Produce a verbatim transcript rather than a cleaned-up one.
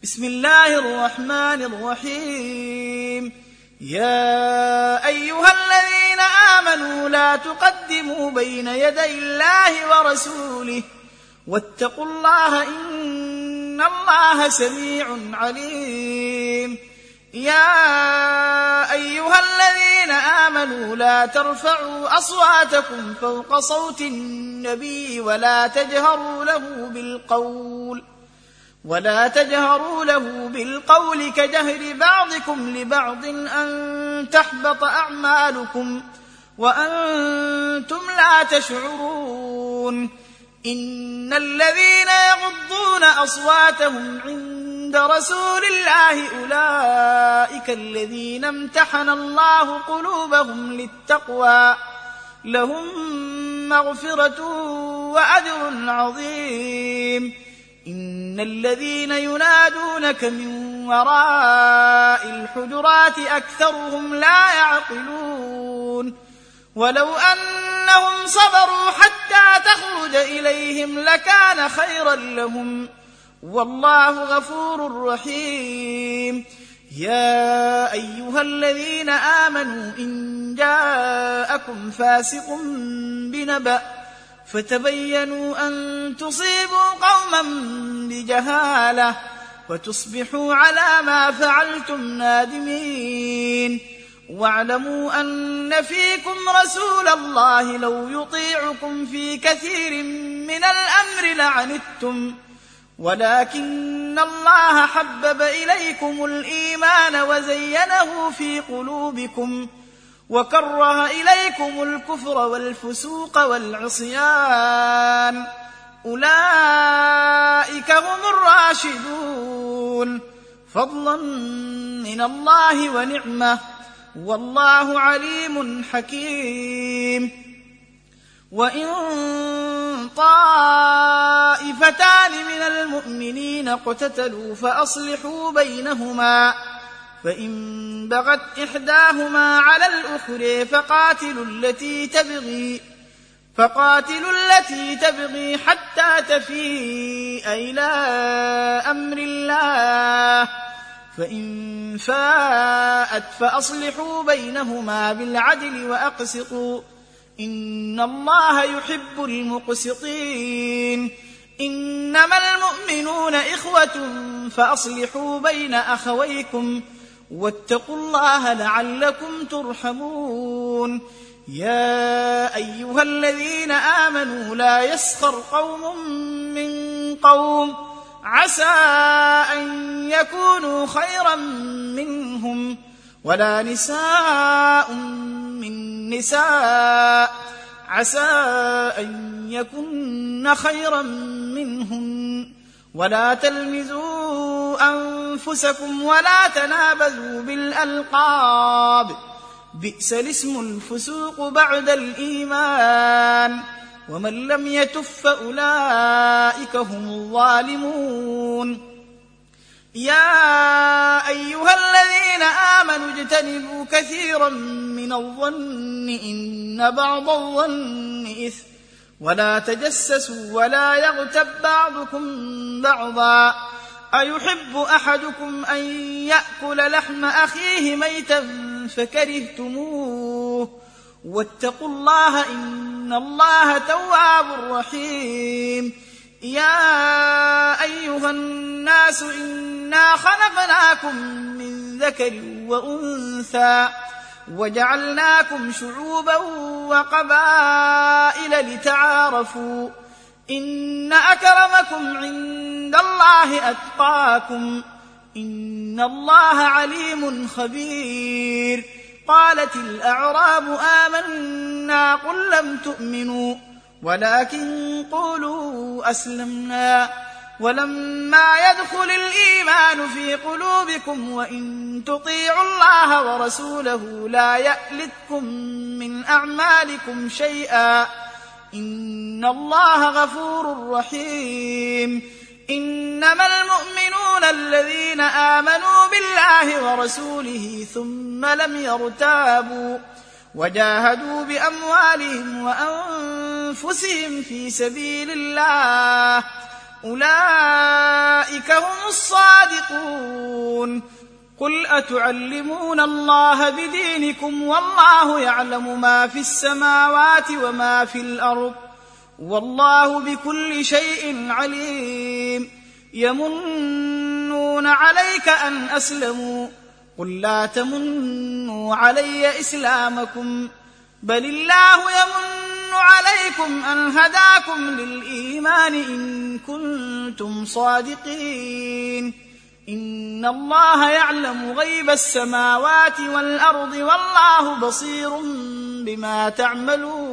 بسم الله الرحمن الرحيم. يا أيها الذين آمنوا لا تقدموا بين يدي الله ورسوله واتقوا الله إن الله سميع عليم. يا أيها الذين آمنوا لا ترفعوا أصواتكم فوق صوت النبي ولا تجهروا له بالقول ولا تجهروا له بالقول كجهر بعضكم لبعض أن تحبط أعمالكم وأنتم لا تشعرون. إن الذين يغضون أصواتهم عند رسول الله أولئك الذين امتحن الله قلوبهم للتقوى لهم مغفرة وأجر عظيم. إن الذين ينادونك من وراء الحجرات أكثرهم لا يعقلون. ولو أنهم صبروا حتى تخرج إليهم لكان خيرا لهم والله غفور رحيم. يا أيها الذين آمنوا إن جاءكم فاسق بنبأ فتبينوا أن تصيبوا قوما بجهالة وتصبحوا على ما فعلتم نادمين. واعلموا أن فيكم رسول الله لو يطيعكم في كثير من الأمر لعنتم ولكن الله حبب إليكم الإيمان وزينه في قلوبكم وكره إليكم الكفر والفسوق والعصيان أولئك هم الراشدون فضلا من الله ونعمة والله عليم حكيم. وإن طائفتان من المؤمنين اقتتلوا فأصلحوا بينهما فإن بغت إحداهما على الأخرى فقاتلوا التي تبغي فقاتلوا التي تبغي حتى تفيء إلى أمر الله فإن فاءت فأصلحوا بينهما بالعدل وأقسطوا إن الله يحب المقسطين. إنما المؤمنون إخوة فأصلحوا بين أخويكم واتقوا الله لعلكم ترحمون. يا أيها الذين آمنوا لا يسخر قوم من قوم عسى أن يكونوا خيرا منهم ولا نساء من نساء عسى أن يكن خيرا منهن ولا تلمزوا أنفسكم ولا تنابزوا بالألقاب بئس الاسم الفسوق بعد الإيمان ومن لم يتب فأولئك هم الظالمون. يا أيها الذين آمنوا اجتنبوا كثيرا من الظن إن بعض الظن إثم ولا تجسسوا ولا يغتب بعضكم بعضا أيحب أحدكم أن يأكل لحم أخيه ميتا فكرهتموه واتقوا الله إن الله تواب رحيم. يا أيها الناس إنا خلقناكم من ذكر وأنثى وجعلناكم شعوبا وقبائل لتعارفوا إن أكرمكم عند الله أتقاكم إن الله عليم خبير. قالت الأعراب آمنا قل لم تؤمنوا ولكن قولوا أسلمنا ولما يدخل الإيمان في قلوبكم وإن تطيعوا الله ورسوله لا يألتكم من أعمالكم شيئا إن الله غفور رحيم. إنما المؤمنون الذين آمنوا بالله ورسوله ثم لم يرتابوا وجاهدوا بأموالهم وأنفسهم في سبيل الله أولئك هم الصادقون. قل أتعلمون الله بدينكم والله يعلم ما في السماوات وما في الأرض والله بكل شيء عليم. يمنون عليك أن أسلموا قل لا تمنوا علي إسلامكم بل الله يمن عليكم أن هداكم للإيمان إن كنتم صادقين. إن الله يعلم غيب السماوات والأرض والله بصير بما تعملون.